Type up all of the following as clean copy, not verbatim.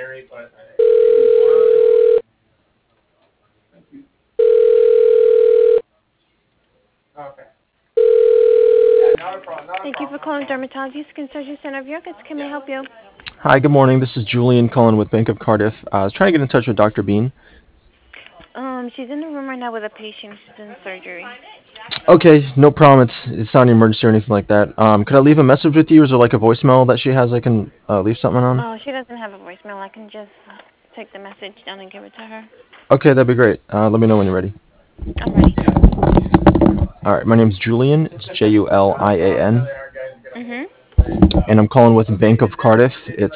Thank you for calling Dermatology Skin Surgery Center of York. Can I help you? Hi, good morning. This is Julian calling with Bank of Cardiff. I was trying to get in touch with Dr. Bean. She's in the room right now with a patient. She's doing surgery. Okay, no problem. It's not an emergency or anything like that. Could I leave a message with you, or is there like a voicemail that she has I can leave something on? Oh, she doesn't have a voicemail. I can just take the message down and give it to her. Okay, that'd be great. Let me know when you're ready. I'm ready. All right, my name's Julian. It's Julian, Mhm. and I'm calling with Bank of Cardiff. It's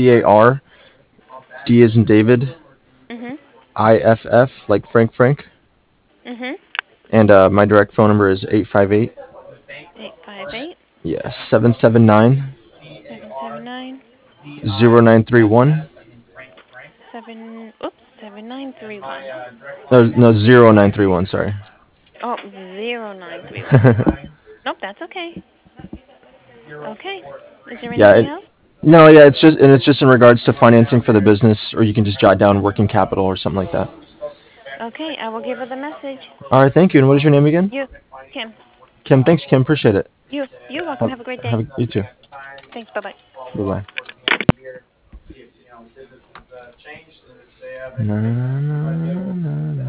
CARD as in David, Mhm. IFF like Frank, Mhm. and my direct phone number is 858 858 yeah 779 779 0931. 7931. No, 0931. Sorry. Oh, 0931. Nope, that's okay. Okay. Is there Yeah. anything else? No, yeah, it's just in regards to financing for the business, or you can just jot down working capital or something like that. Okay, I will give her the message. All right, thank you. And what is your name again? You, Kim. Kim. Thanks, Kim. Appreciate it. You're welcome. Have a great day. You too. Thanks. Bye bye. Bye bye. Na, na, na, na, na.